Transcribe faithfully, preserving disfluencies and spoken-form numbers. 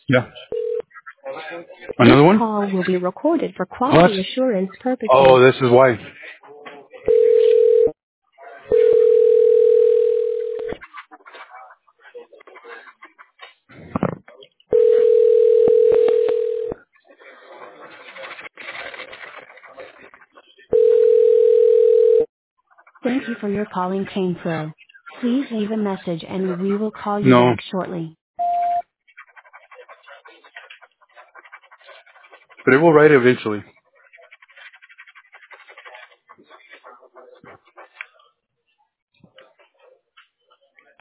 Yeah. Another This one? call will be recorded for What? quality assurance purposes. Oh, this is why. Thank you for your calling Cane Pro. Please leave a message and we will call you No, back shortly. but it will write eventually.